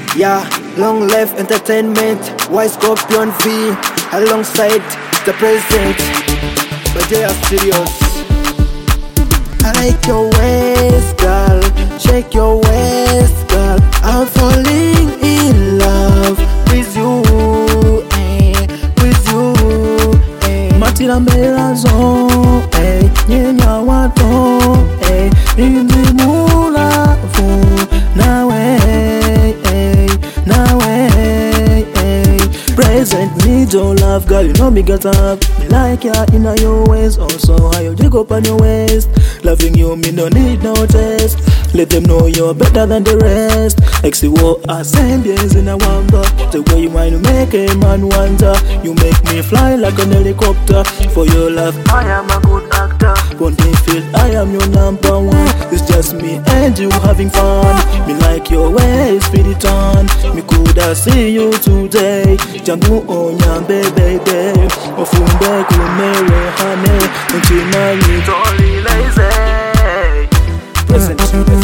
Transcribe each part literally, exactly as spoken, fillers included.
Yeah, long life entertainment, Y Scorpion V, alongside the president, but they are serious. I like your waist, girl, shake your waist, girl. I'm falling in love with you, eh, with you, eh. Matila melazo, eh, nyenya wato, eh, indimula fu, nawe, eh, nawe, eh. Present me don't love, girl, you know me get up. Me like ya in your waist, also how you dig up on your waist. Loving you, me no need no test. Let them know you're better than the rest. X C O I same days in a wonder. The way you want to make a man wonder. You make me fly like an helicopter. For your love, I am a good actor. One day feel I am your number one. It's just me and you having fun. Me like your ways, feed it on. Me coulda see you today. Jangu onya baby baby. Ofumbe kumere hane. Untina you totally lazy. Present.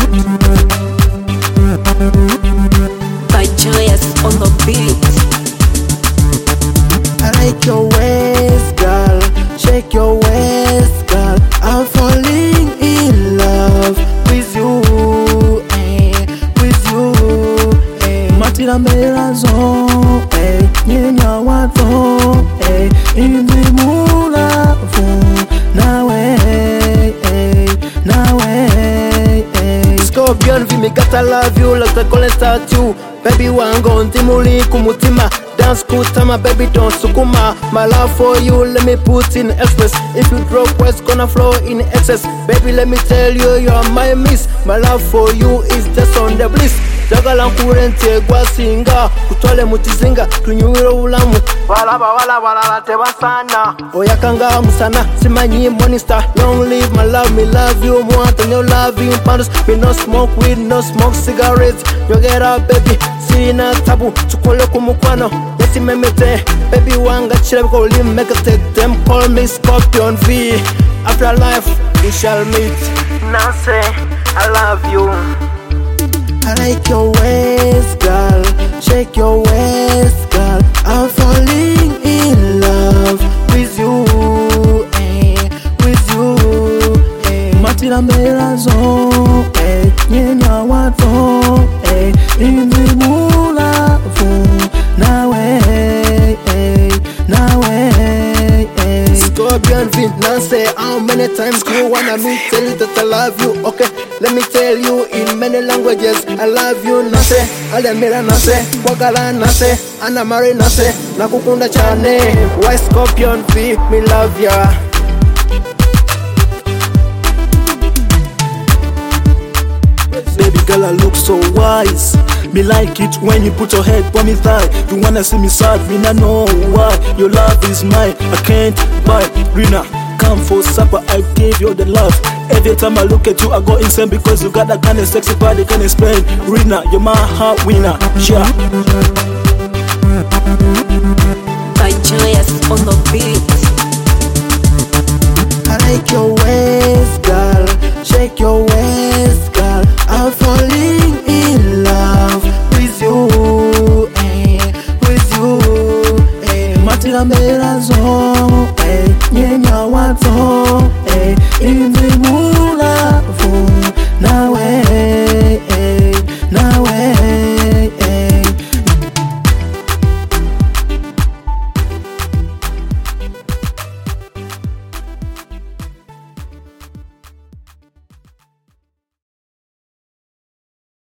By Joyous on the beat. I like your waist, girl. Shake your waist, girl. I'm falling in love with you, eh, with you, eh. Matila melazo, eh, nyenya wato, eh, indimula fu, nawe, eh, nawe, eh. Scorpion V, me gotta love you like the golden statue. Baby wango ntimuli kumutima. Dance kutama, baby don't sukuma. My love for you, let me put in express. If you drop, what's gonna flow in excess? Baby, let me tell you, you're my miss. My love for you is just on the bliss. Jagala nkurente gwasinga, kutwale mutizinga, tunyuwire ulamu. Walaba wala wala tebasana. Oyakanga musana, simanyi morning star. Long live my love, me love you more than your loving pandas. Me no smoke weed, no smoke cigarettes. You get up, baby, sina tabu, tukole kumukwano. Yesi memete, baby wanga chile ko li make a take them. Call me Scorpion V. After life, we shall meet. Now say, I love you. I like your waist, girl. Shake your waist, girl. I'm falling in love with you, eh, with you, eh. Matila melazo, eh, nyenya wato, eh, indimula fu, nawe, eh, nawe, eh. Scorpion V, now say how many times you wanna me tell you that I love you, okay? Let me tell you in many languages, I love you, nase, alemira nase, wagala nase, anamari nase, nakukunda chane, why Scorpion V, me love ya. Baby girl, I look so wise. Me like it when you put your head on me thigh. You wanna see me sad, me not know why. Your love is mine, I can't buy. Rina, come for supper, I gave you the love. Every time I look at you, I go insane because you got that kind of sexy body, can explain. Rina, you're my heart winner, yeah. By Joyous on the beat. I like your waist, girl. Shake your waist, girl. I'm falling in love with you, eh, with you, eh. Matila melazo, eh, nyenya wato, eh,